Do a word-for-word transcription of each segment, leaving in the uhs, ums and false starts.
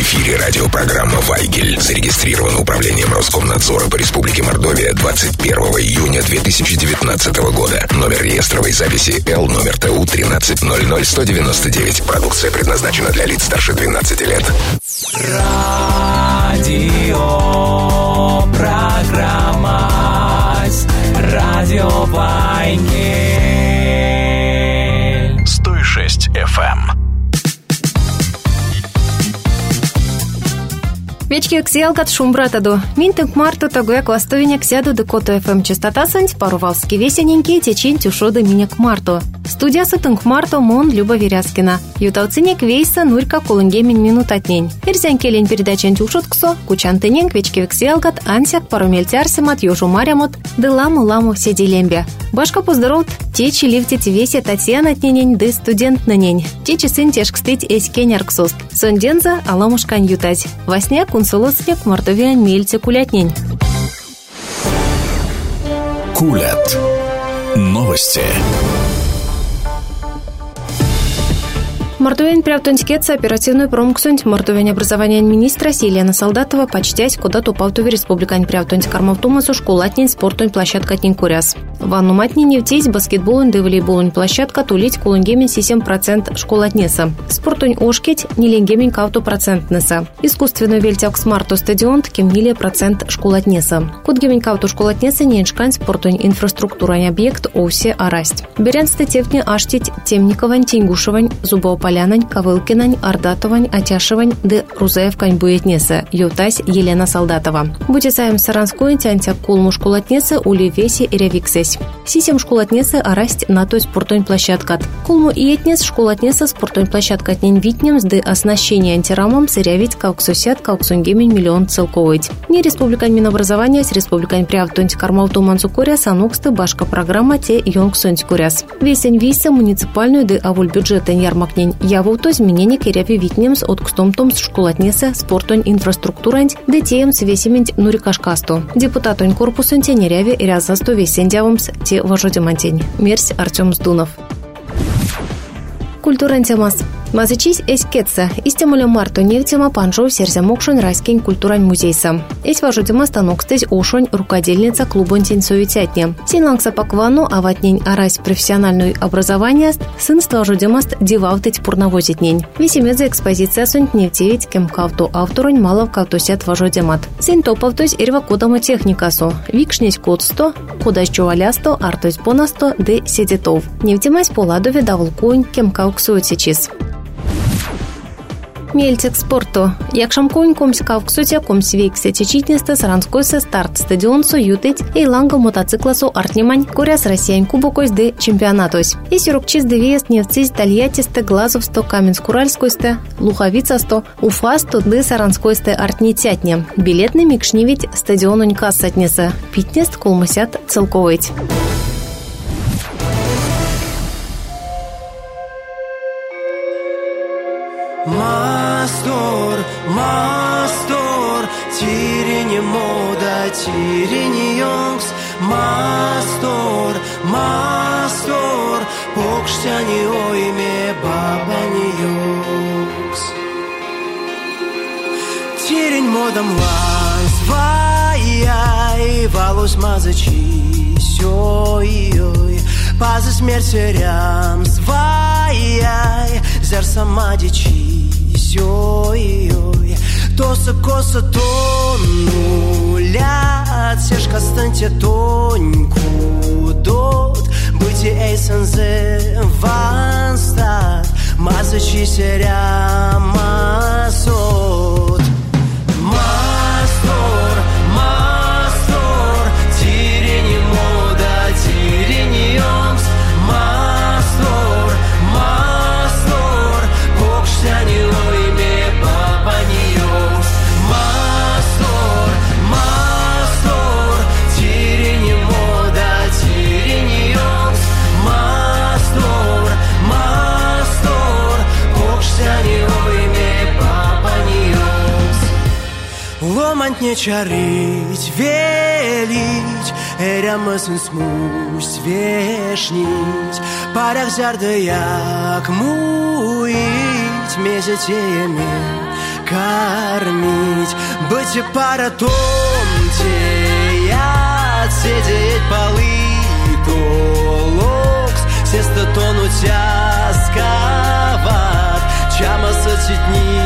эфире радиопрограмма «Вайгель». Зарегистрирована управлением Роскомнадзора по Республике Мордовия двадцать первого июня две тысячи девятнадцатого года. Номер реестровой записи Л, номер Т У тринадцать ноль ноль сто девяносто девять. Продукция предназначена для лиц старше двенадцати лет. Радио программа Радио Вайгель сто шесть эф эм. Вечки ксиалгат шумбратаду. Минтынк марту тогуяк ластовиняк сяду декото эф эм частота санть парувалски весененькие течин тюшоды миняк марту. Студия сытынк марту мон Люба Веряскина. Ютауцинек вейса нурька кулынгемин минут отнень. Ирзян келень передачен тюшотксо, кучантыненк вечки ксиалгат ансяк парумельтярсимат южу марямот, ды ламу-ламу седилембе. Башка поздорот, течи ливтить весе Татьяна отненень, ды студент нанень. Течи сын тешкстыть эскен арксост. Сонденза аламушкань ютать. Васняк кунсолоцняк мартовиан мельце кулятнень. Кулят. Новости. Мартовень прявтонскетса оперативную промксунь мартовень образования министра Селена Солдатова почтясь куда-то упалтове республикань прявтонсь кармавтумасу школатнень спортунь площадка тнень куряс. Ванну матни невтесь баскетболунь да волейболунь площадка тулить кулунгемень семь процентов школатнеса. Спортунь ошкеть ниленгемень кавту процентнеса. Искусственную вельтяк смарту стадион ткем ниле процент школатнеса. Кудгемень кавту школатнеса неншкань спортунь инфраструктурань объект оусе арасть. Берянсты тевтне аштить темниковань теньгушевань зубоопалянань Ковылкинань Ардатовань Атяшевань де Рузаевкань буетнеса Ютась Елена Солдатова. Будесаем Саранскую тянтяк кулму школатнеса ули веси ревиксесь. Сисем школатнеса арасть на той спортунь площадкат. Кулму иетнес школатнеса спортунь площадкат нень витнем сды оснащение антирамом сырявить кауксусят кауксунгемень миллион целковыть. Не республикань Минобразования с республикань прявтунь кармалту мансукуря сануксты башка программа те йонгсунь куряс. Весень виса муниципальную де авуль бюджетен ярмакнень явуто изменение керяви витнем с откустом с школатнеса спортунь инфраструктурань детеем с весемень нурикашкасту. Депутатунь корпусунь тенеряви ряз за сто весень дявомс те вожодимантень. Мерсь Артем Сдунов. Культуран темас. Мазычись эскетса. Истемуля марту невтема панжоу серзя мокшунь райскин культурань музейса. Эсь вожодима станокстесь ошунь рукодельница клубонтень советятне. Синлангса паквану аватнень арась профессиональную образование сын ствожодимаст дивавтыть пурновозитнень. Весемедзе экспозиция сунь невтевить кем кавту авторунь малов кавтосят вожодимат. Сын топовтось ирва кодама техникасу. Викшнесь код сто, кодась чувалясто, артось понасто, де седитов. Невтемась поладове давулкунь кем кауксуотичис. Мельцек спорту. Якшам конь комсь кавксуте комсь вейксе течитнесте саранскойсе старт стадионсу ютыть и ланга мотоцикласу артнимань куряс россиян кубокойс де чемпионатось. И сирокчиз де вест невцись тольяттисте глазовсто каменск-уральскойсте луховицасто уфасто де саранскойсте артнитятне. Билетный микшнивить стадионунь кассатнеса. Питнест колмысят целковыть. Мастор, мастор, тирине мода, тирине йонгс. Мастор, мастор, покштяни ойме бабани йонгс. Тирень модам лайс, вай-яй, валус мазачи, сёй-йой. Пазы смерти рям, свай-яй, зер сама дичи, сёй-йой. Тоса коса тонулят, сешка станьте тоньку дот. Быти эйсензе ванстат, мазачи серя масот. Мастор, мастор, тирени мода, тирени йонгс. Мастор, мастор, покштяни ойме папани йонгс. Мастор, мастор, тирени мода, тирени йонгс. Мастор, мастор, покштяни ойме папани йонгс. Ломать не чарить, велить, эрямысын смусь вешнить. Парях зярды як муить, мезетееме кормить. Быть и пара тонте, я сидеть полы, толокс, сеста тонуть аскават, чама сочетни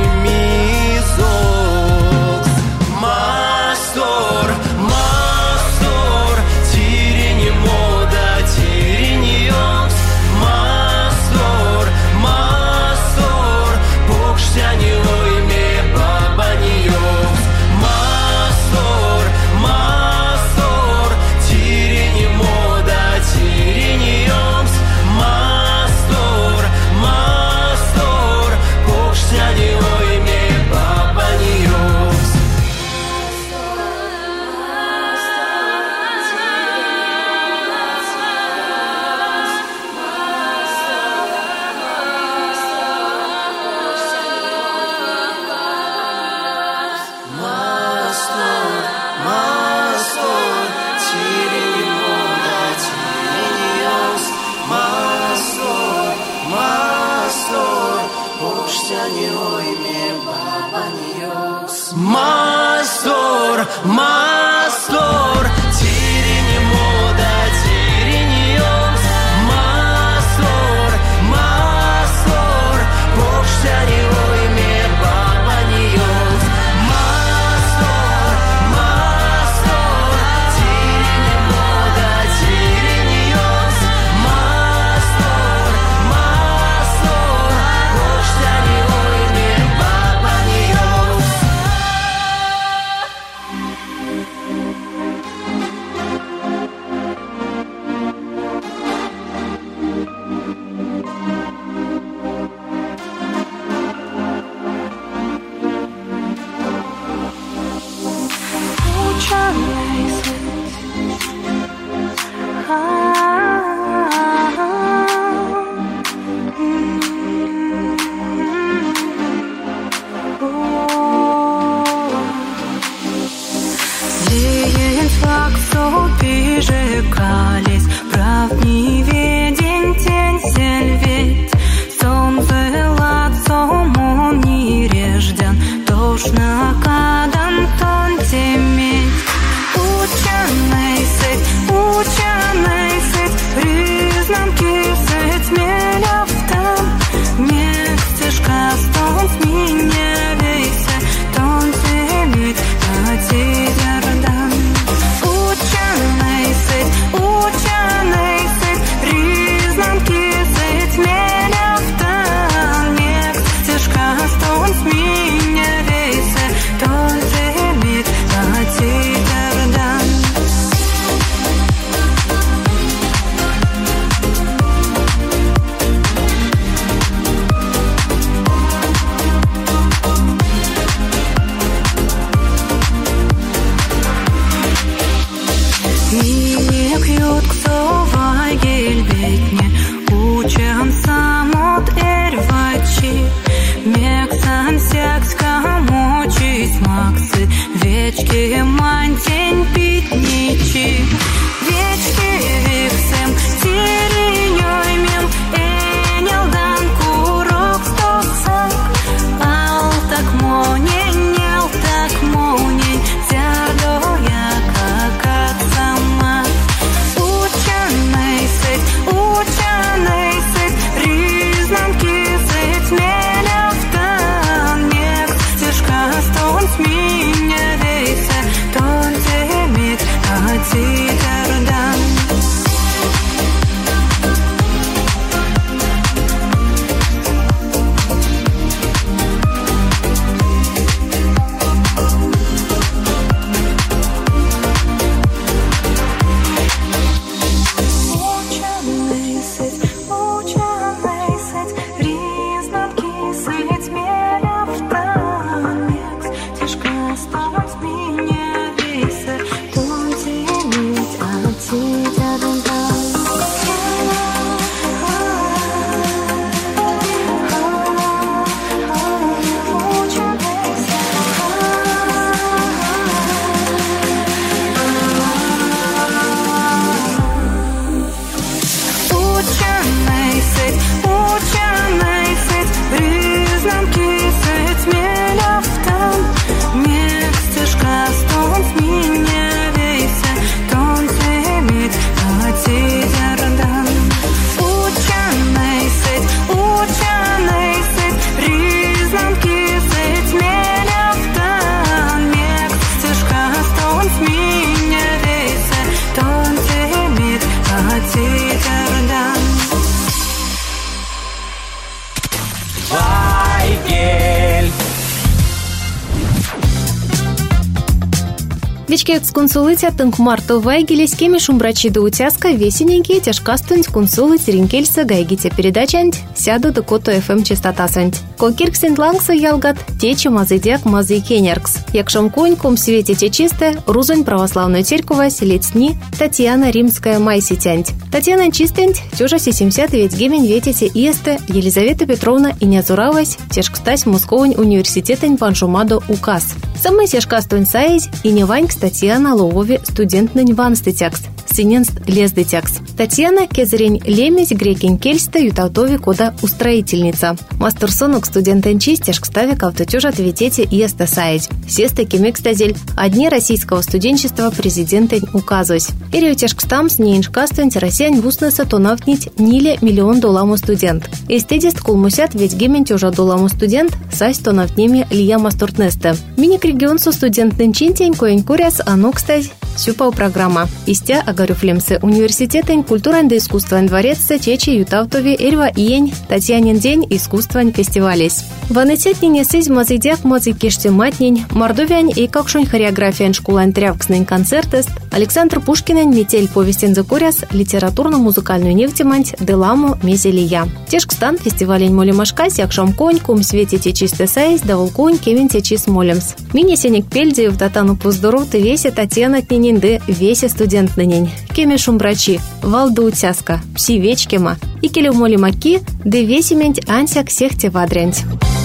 мизокс. Мастор, мастор, тирени мода, тирени йокс. Мастор, мастор, покштяни ойме баба не йокс. Мастор, мастор, тирени мода, тирени йокс. Мастор, мастор, покштяни ойме баба не йокс. Мастор, мастор, тирени мода, тирени йокс. Мастор, мастор, покштяни ойме баба не йокс. Мастор, мастор, тирени мода, тирени йокс. Мастор, мастор, покштяни ойме баба не йокс. Мастор, мастор, тирени мода, тирени йокс. Мастор, мастор, покштяни ойме баба не йокс. Злеет флаг, прижигались, прав не виден тень сельветь. Солнце лацом не режден, тошно кадан тон теметь. Ученый сыть, ученый сыть, признамки сыть, меля в там. Не стежка стон с меня вейся, тон теметь, а тизердан. Ученый сыть, ученый сыть, признамки сыть, меля в там. Не стежка стон с меня вейся, тон теметь, а тизердан. Не пьют кто вагельбетне, учам самот эрвачи. Мексан сякска мочить максы, вечки мантень питничи. Вечки виксем, тиренёймен, энелдан курок стосак. Ал так монень, нел так монень, зядоя как сама. Ученый сыть, ученый сыть, признамки сыть, меля в там. Мек стежка стон с меня вейся, тон темит, а титердан. Ученый сыть, ученый сыть, признамки сыть, меля в там. Мек стежка стон с меня вейся, тон темит, а титердан. Ученый сыть, ученый сыть, признамки сыть, меля Вечки эксконсулыця тынк марто вайгелес кеми шумбрачи да утяска весененькие тяжкастунь консулыць ринкельса гайгите передачант сяду да кото эф эм частотасант. Кокирк сентлангса ялгат течи мазыдяк мазы кенеркс. Якшом конь ком свете течисте рузонь православную церковь селецни Татьяна Римская майситянт. Татьяна чистент тюжа сесемьдесят ведь гемень ветите иесте Елизавета Петровна и нязуравась тяжкстась Московонь университетень паншумадо указ. Самый тяжкастунь саизь и не ваньк Татьяна Ловови студент нынь ванстытякс. Синенст лездытякс. Татьяна кезерень лемесь грекень кельста ютаутови кода устроительница. Мастерсонок студентен чистяшк ставик автотюж ответете и эстасаить. Сесты кемекстазель одни российского студенчества президентень указусь. Ириотяшкстам с неиншкастунь россиян вуснеса тонавтнить ниле миллион доламу студент. Эстедист кулмусят ведь гемень тюжа доламу студент сась тонавтними лия мастуртнесте. Миник регион со студентен чинтень коень куряс анукстазь. Сюпау программа. Истя агарюфлемсы университетен культуран да искусствен дворец течи ютавтови эрва иень Татьянин день искусствен фестивалес. Ванететнине сыз мазыдяк мазыкеште матнень, мордовян и какшунь хореографиян школан трявкснень концертест, Александр Пушкинен метель повестен закуряс литературно-музыкальную нефтеманть деламу мезелия. Тешкстан фестивалень молемашкась якшом конь кум свете течисте сайс давал конь кевин течис молемс. Мини сенек пельди в датану поздоров ты весе Татьяна тнининды весе студент нынень. Кеме шумбрачи, валду утяска, пси вечкема, и келю молемаки, де весементь ансяк сехте вадрянь.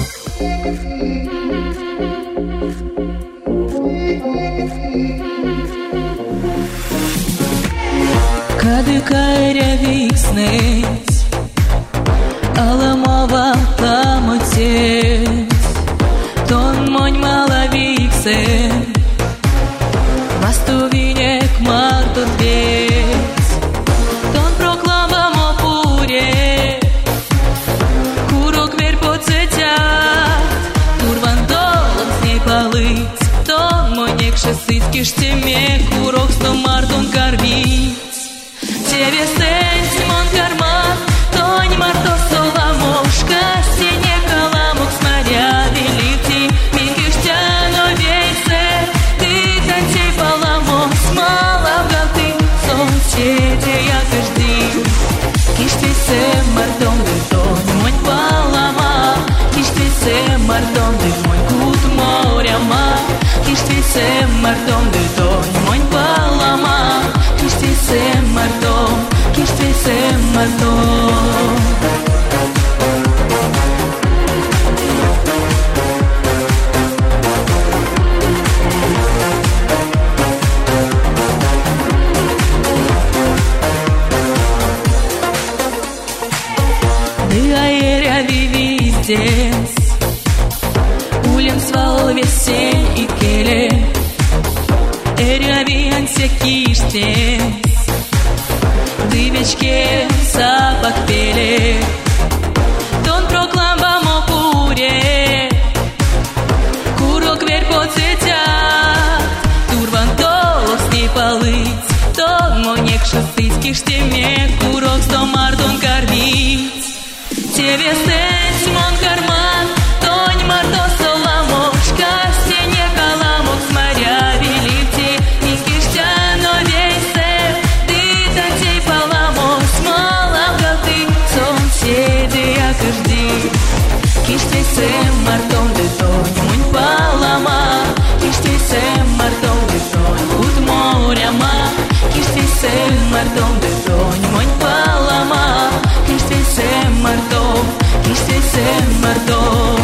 Кадыкайря викснеть, аламова тамотеть, тон монь мала виксет, мастувинек мартот бец, тон проклама мопуре, курок вер поцетят, турван долом с ней полыть, тон монек шестыцкиш теме, курок сто мартон кормить. Тебе стэнь, мон карман, тонь марто соломошка, стене каламок сморя велити, мингиштяно вейсе, ты танцей паламок, смола в галты, солнцете я каждый. Киштвисе мартон ты тонь, монь палама, киштвисе мартон ты мой кут моряма, киштвисе мартон ты тонь, монь палама, киштвисе мартон, киштвисе мартон. Дыаеря вивиздес, улем свал весень и келе, эря вианся киштес. Дывечке запах пели, тон прокламба мопуре, курок вер поцетят, турван долог с ней полыть, тон монек шестыцкиш теме, курок сто мартон кормить. Тебе стэнь, мон карман, тонь марто соломошка, стене каламок с моря велити, мингиштяно вейсе, киштвисе мартон де тонь, мунь палама, киштвисе мартон де тонь, кут моряма, киштвисе мартон де тонь, мунь палама, киштвисе мартон, киштвисе мартон.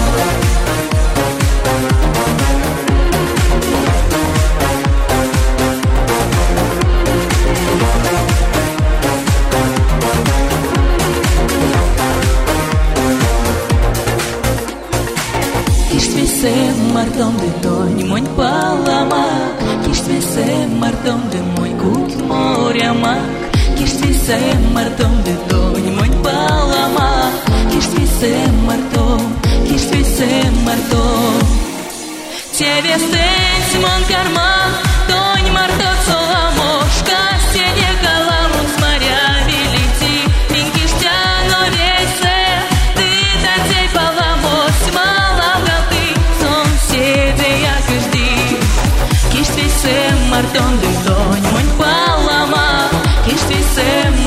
Киштвисе мартон де тонь, монь палама, киштвисе мартон де мой кут моряма, киштвисе мартон де тонь, монь палама, киштвисе мартон, киштвисе мартон. Тебе стэнь, мон карман, тонь марто соломошка, стене каламок с моря велити, мингиштяно вейсе, ты танцей паламос, мала в галты, солнце я каждый. Киштвисе мартон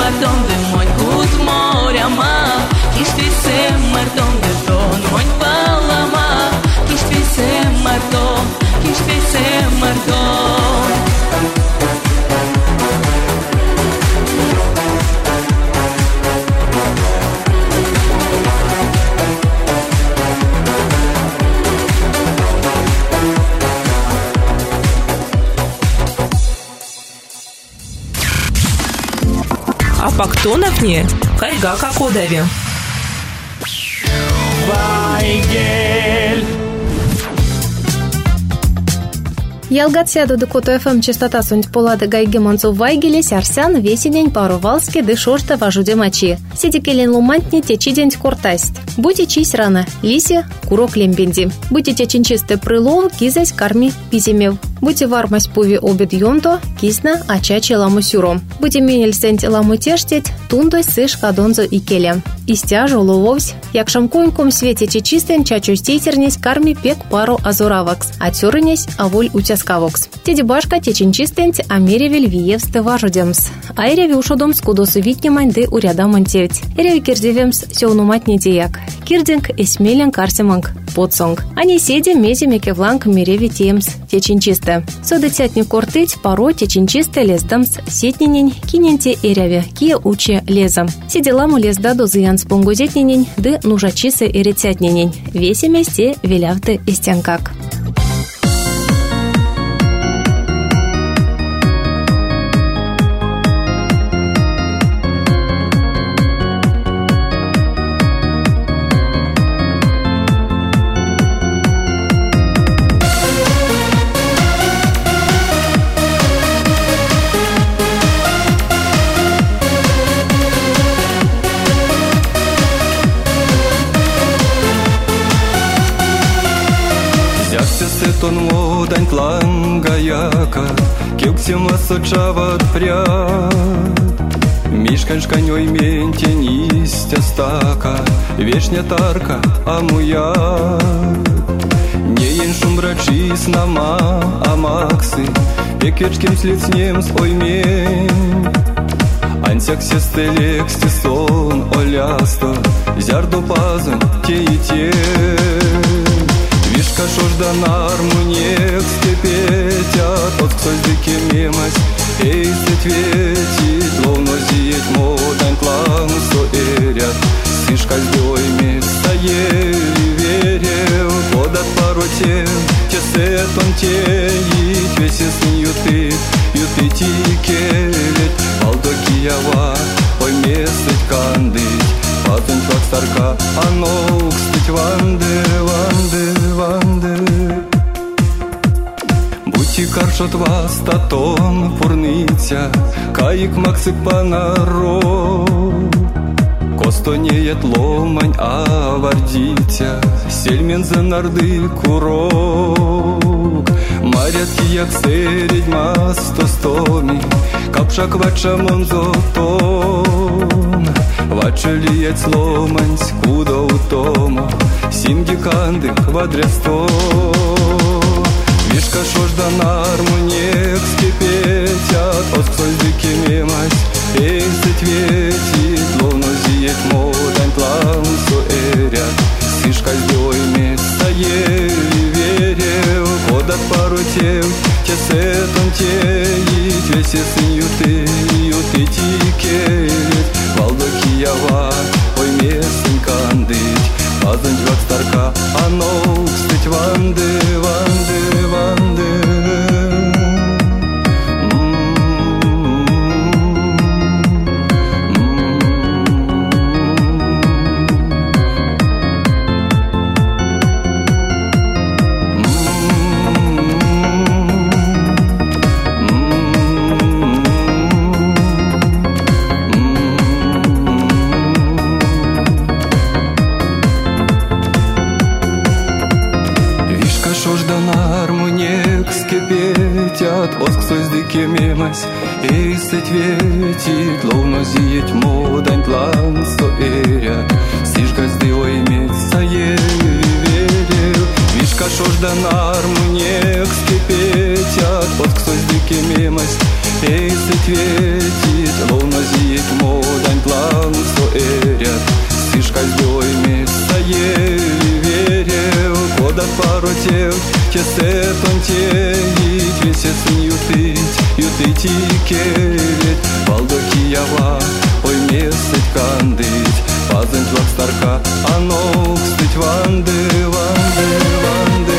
mardom de moi gut morama Kishti se mardom de don moi balama Kishti se mardom Kishti se mardom А пактоновне хайга какодаве. Вайгель. Ялгат сяду до Кото эф эм частота сунь полады гайге манцу вайгеле сярсян весенень пару валске ды шорта важуде мачи. Сиди келен лумантне течи день кортасть. Будь чись рано, лисе курок лембенди. Будь чечинчисты прылов, кизась карми пиземев. Будь вармась пуви обед йонто, кисна ачачи ламу сюром. Будь менель сент ламу тештеть, тундой сыш кадонзо и келем. Истяжу лововсь, як шамконьком свете чечистен чачу стейтернесь карми пек пару азуравакс, а тюрынесь аволь утяскавокс. Теди башка течинчистенць амеревель виевсты важудемс. Айреви ушодомс кудосу витнемань ды урядамонтевть. Эреви кирдевемс сеунумать недеяк. Кирдинг эсмелен карсиманг подсонг. Они седи мези мекевланг мереви темс течинчисты. Соды тятни кортыть паро течинчисты лездамс сетненень киненте эреви кие уче лезам. Сиди ламу лезда до зыян спонгузетненень ды нужачисы эритятненень. Весе месте велявты истянкак. Тон модань тлангаяка, кюксима сочават пряд. Мишкань шканёй менте нистя стака, вешня тарка амуя. Неен шумбрачис нама амаксы, пекечким слицнем с оймень. Ансяк сестелексти сон олясто, зярду пазань те и те. Вишка шожда нармунек скипетят, от ксольдыки мемась, эй светветит, ловно зиет модань тлан соэрят. Сишка сдойми стоели верев, подат пару тем, те сетон теит, весе сын юты, юты тикелет, алдокиява, ой месыть кандыть. Патунь как старка, а ног стыть ванды, ванды, ванды. Будьте каршот вас, татон пурниця, каик максик панаро. Косто неет ломань, а вардитя, сельмен за нарды курок. Марятки як середь масто стоми, капшак вачамон зотон. Вачелиет сломансь, куда утомо, симги канды квадресто. Вишка шожда нармунек скипетят, оскольдыки мемась, эй светветит, ловно зиет модань тлан соэрят. Сишка сдойми стоели верев, подат пару тев, те сетон теит, весе сын юты, юты тикелет. Валдокиява, ой месень кандыть, пазань как старка, а ног стыть ванды, ванды, ванды. Оск создыки мемась, эй светветит, ловно зиет модань тлан соэрят. Сишка сдылой меца ели верил, вишка шожда нармунек скипетят. Оск создыки мемась, эй светветит, ловно зиет модань Кесетон теить, весесен ютыть, ютыть и келет. Балдоки ява, ой месет кандыть, пазент вак старка, а ног стыть ванды, ванды, ванды.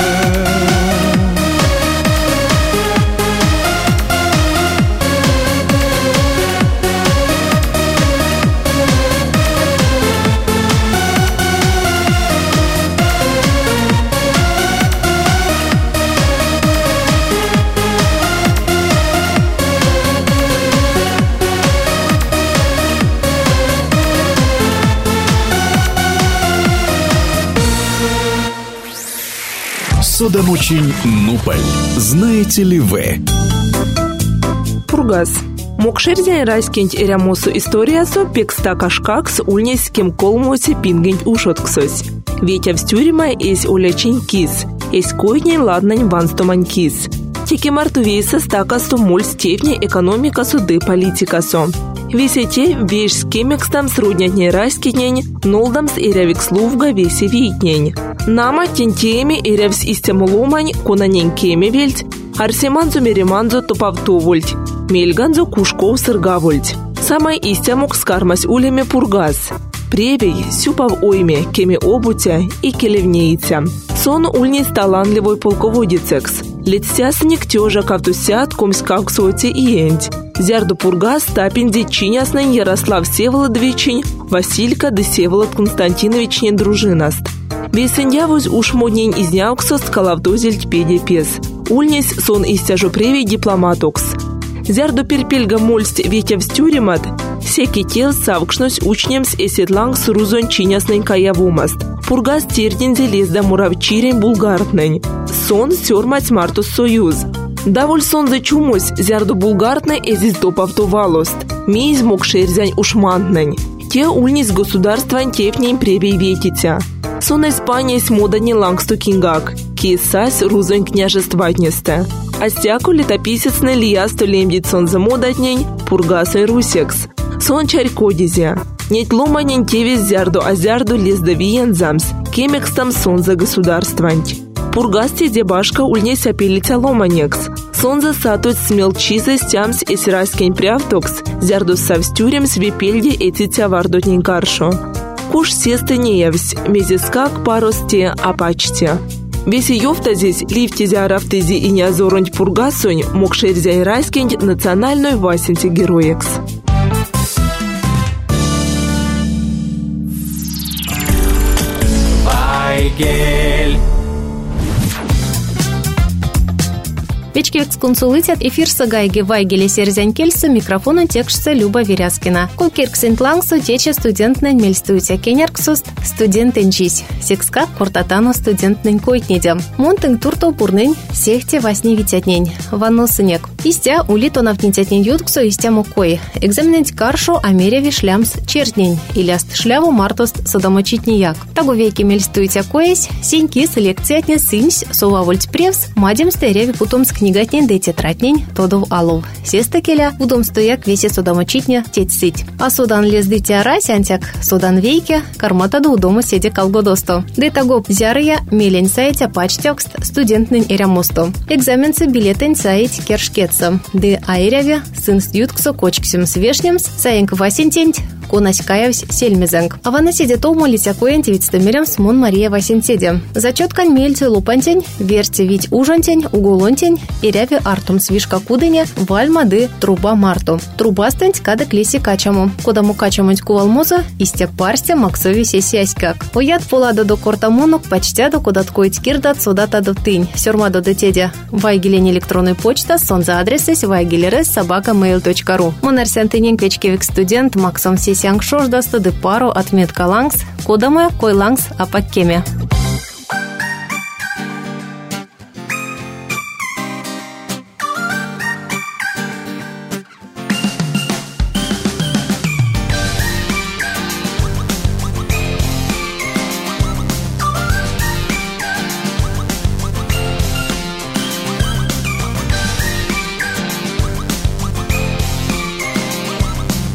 Судомучень Нуполь. Знаете ли вы? Пургас. Мокшердян райскинь эрямосу историясо пекста кашкакс ульнес кем колмосе пингень ушотксось. Ветя в стюрима эсь олячень кис, эсь койнень ладнань ванстомань кис. Теки мартувейса стакасу моль степни экономикасу ды политикасо. Весете веш скемекстам сруднятней райскинень, нолдамс эрявикслувга весе витнень. Нама тентееми эрявс истемуломань конанень кеме вельть, арсеманзу мереманзу топавтовольть, мельганзу кушков сыргавольть. Самай истямок скармась улями пургас. Превей сюпав ойме кеме обутя и келевнейтя. Сон ульнись талантливой полководицекс. Летсясник тёжа кавтусят комскак соти иенть. Зярду пургас тапинди чиняснень Ярослав Всеволодовичень, Василька де Всеволод Константиновичнень дружинаст. Весеньявуз уж моднень изняуксост калавдозельть педе пес. Ульнись сон истяжу превей дипломатокс. Зярду перпельга мольсть ветя в стюримат, секи тел савкшнусь учнемс эседланг с рузон чиняснень каявумаст. Пургас тердинзе лезда муравчирень булгартнень. Сон сёрмать мартус союз. Даволь сон зачумось, зярду булгартне эзис допавтовалост. Мейз мокшерзянь ушмантнень. Те ульнись государствань тепнень пребей ветитя. Сон Испания с модани лангсту кингак. Кисась рузонь княжестватнесте. Астяку летописецне лиясту лемдит сон замодатнень, пургасой русекс. Сон чарь кодизя. Неть ломанень тевис зярду, а зярду лездавиен замс. Кемекстам сон за государстванть. Пургасте дебашка ульнесь апелитя ломанекс. Сон за сатуть смелчизы стямс и сирайскень прявтокс. Зярду savстюрем свепельди этитя вардотнень каршо. Куш сесты неявсь, мезискак паросте апачте. Веси ёвтазись, лифтизя рафтези и неозоронь пургасонь, мокшерзя и райскень национальной васенти героекс. Вайгель. Печкевец консулитет эфир сагайги Вайгеле Серзянь Кельса, микрофона текстса Люба Веряскина. Кулкирксент лангсу тече студентнен мельстуйте кенерксуст студентенчись. Секска кортатану студентнен койтнедем. Монтен турто пурнень сехте восьми витятнень. Ванно сынек. Истя улито навтнитятнень ютксу истя мукой. Экзаменент каршу амереви шлямс чертнень. Иляст шляву мартост содомочитнияк. Тагу веки мельстуйте коесь, синьки селекциятне сынсь сувавольть превс, мадем стереви путомск книгатнень да тетраднень тодов алов. Сеста келя удом стояк весе судомочитня теть сыть. А судан лезды тяра сянтяк судан вейке кармата да удома седе калгодосто. Да таго зярыя мелень саетя пачтекст студентнень эрямосто. Экзаменцы билетень саить кершкетса. Да айряве сын стютксо кочксем свешнемс саенк васентенть конась каявсь сельмезенг. А вана седе тому литякоенть ведь стамерем смон Мария Васентеде. Зачеткань мельцы лупантень, верьте ведь ужантень, уголонтень, и ряви артум свишка кудыне, вальмады труба марту. Труба стань када клеси качаму. Кодаму качамуть кувалмоза, истя парстя максови сесяськак. Оят полада до кортамонок, почтя до кудаткоить кирдат судата до тынь. Сёрма до детедя. Вайгелень электронной почта, сон за адресес вайгелерес собака mail точка ру. Монарсян тынень печкевик студент, максом сесянг шождаста де пару отметка лангс, кодама кой лангс апаккеме.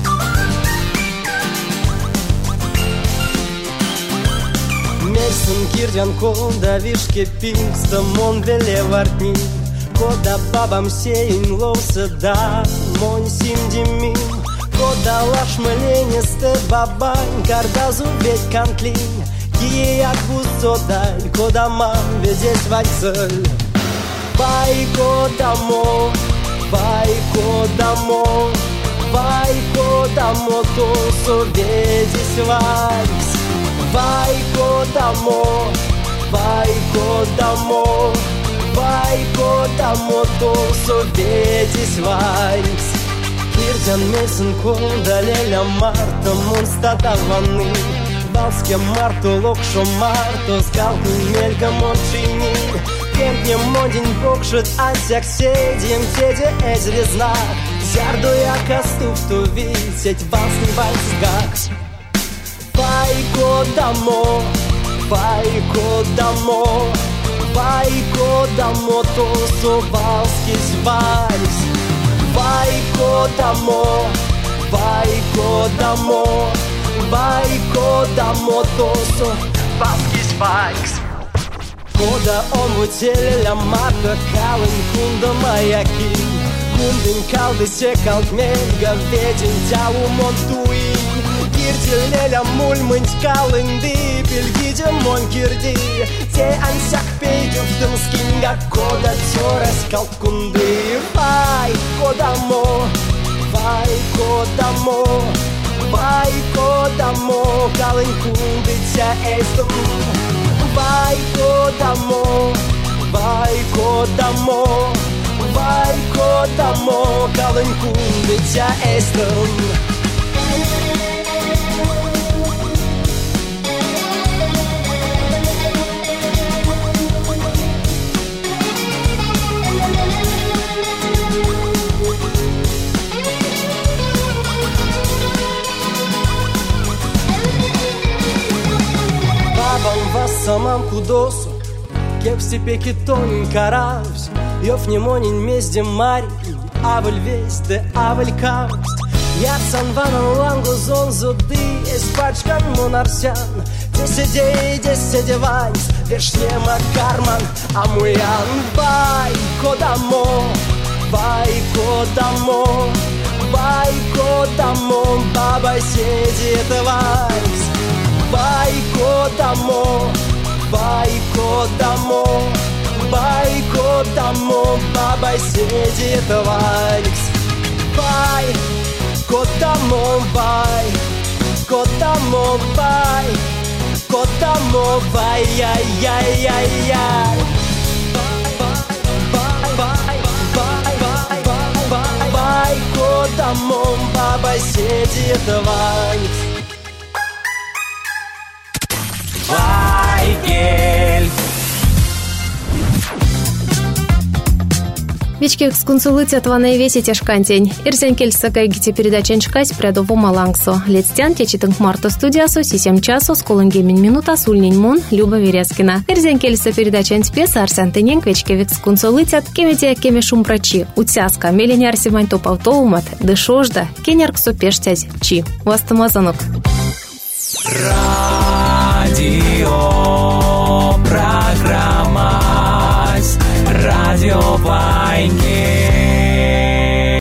Сын Кирдян конда вишке пингста мон веле вартни. Кода бабам сейн лоуса да мон симдимин. Кода лаш мленесте бабань кардазу ведь кантлин. Кияк бузодай, кода мам ведесь вальцель. Vai kodamo, vai kodamo, vai kodamo, to so vedis vals. Vai kodamo, vai kodamo, vai kodamo, to so vedis vals. Кирдян месен конда леля марта монстата ванны. Балске марту локшо марту скалку мелька мончини. Кемпне модин покшит ансяк седим теде эзли знак. Зярду я каступ ту висеть балсный вальс гакс. Vai kodamo, vai kodamo, vai kodamo, to so balskis vals. Vai kodamo, vai kodamo, vai kodamo, to so balskis vals. Кода он утеля марта калын кунда маяки. Кундын калды секалт мельга веден тялу монтуи. Кирди леля мульмынь калынды пельгиде мон кирди. Те ансяк пейдю в дым скинга кода тёрес калт кунды. Вай кодамо, вай кодамо, вай кодамо, калын кунды тя эстум. Vai kodamo, vai kodamo, vai kodamo, kalın kundica estum. Самам кудосу, кеп в степе китонин каравс, ёв немонин мезде мари, авель везде, авель кавс. Ярсан ванан лангу зон зуды, эспачкан монарсян, деседей, деседе ванс, вершнема карман, амуян. Vai кодамо, vai кодамо, vai кодамо, баба седит ванс. Vai kodamo, vai kodamo, vai kodamo, бабай сидит вальс. Vai kodamo, vai kodamo, vai kodamo, vai, яй, яй, яй, яй. Vai kodamo, бабай сидит вальс. Вайгель. Вечки скунсулыцят вана и веси тяжкантень. Ирсен кельса кайгите передачен чкась прядову малангсо. Летстян течитынг марта студиасо сисем часо сколынгемин минута сульнень мун Люба Верескина. Ирсен кельса передачен спес арсен тыненг вечкевик скунсулыцят кеметия кеме шумпрачи. Утсяска мелени арсимань топавтоумат дышожда кенерк сопештязь чи. Вастамазанок. Радио программа Радио Вайнгель.